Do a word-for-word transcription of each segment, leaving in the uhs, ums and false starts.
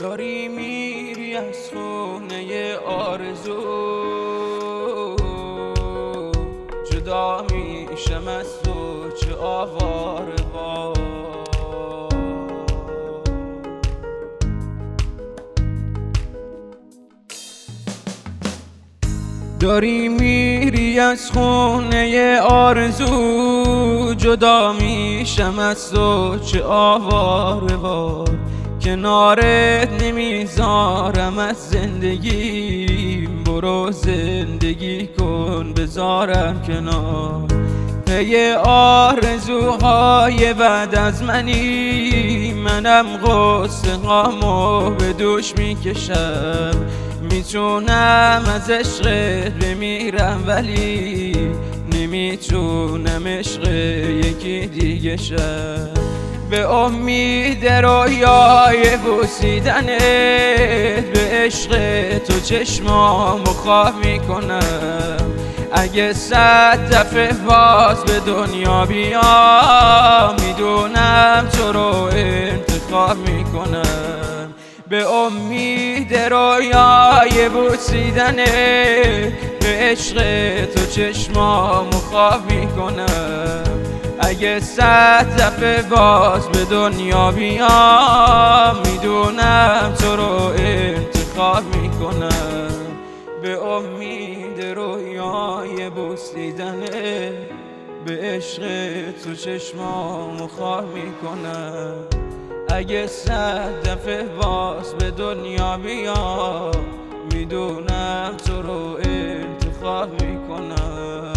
داری میری از خونه آرزو، جدا میشم از تو چه آواره با. داری میری از خونه آرزو، جدا میشم از تو چه آواره وار. کنارت نمیذارم از زندگی، برو زندگی کن بذارم کنار. پی آرزوهای بعد از منی، منم غصه هامو به دوش میکشم. میتونم از عشقت بمیرم ولی نمیتونم عشق یکی دیگه شم. به امید رویای بوسیدنت، به عشق تو چشمامو خواب میکنم. اگه صد دفعه باز به دنیا بیام، میدونم تو رو انتخاب میکنم. به امید رویای بوسیدنت، به عشق تو چشمامو خواب میکنم. اگه صد دفعه باز به دنیا بیام، میدونم تو رو انتخاب میکنم. به امید رویای بوسیدنت، به عشق تو چشمامو خواب میکنم. اگه صد دفعه باز به دنیا بیام، میدونم تو رو انتخاب میکنم.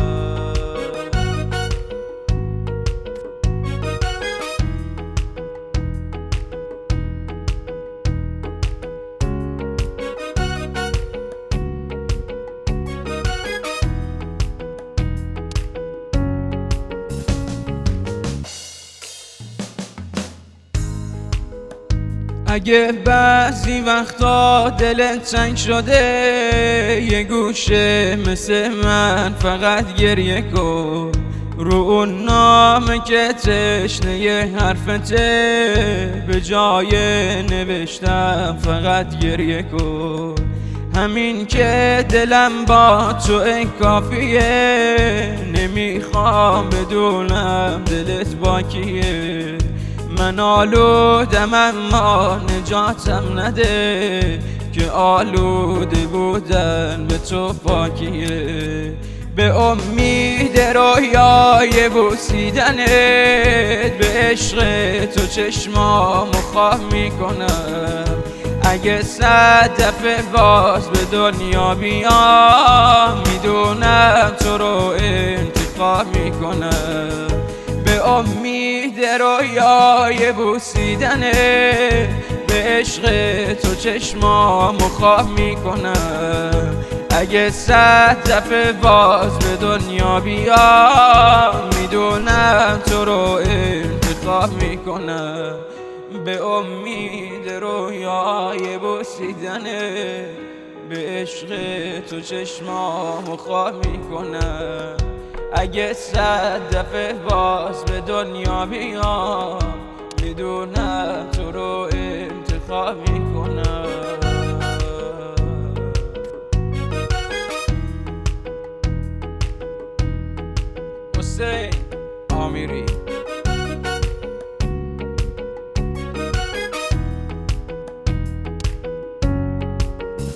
اگه بعضی وقتا دلت تنگ شده، یه گوشه مثل من فقط گریه کن. رو اون نامه که تشنه حرفته، به جای نوشتم فقط گریه کن. همین که دلم با تو کافیه، نمیخوام بدونم دلت با کیه. من آلودم اما نجاتم نده، که آلوده بودن به تو پاکیه. به امید رویای بوسیدنت، به عشق تو چشمامو خواب میکنم. اگه صد دفعه باز به دنیا بیام، میدونم تو رو انتخاب میکنم. به امید رویای بوسیدنت، به عشق تو چشمامو خواب میکنم. اگه صد دفعه باز به دنیا بیام، میدونم تو رو انتخاب میکنم. به امید رویای بوسیدنت، به عشق تو چشمامو خواب میکنم. اگه صد دفعه باز به دنیا بیام، میدونم تو رو انتخاب میکنم.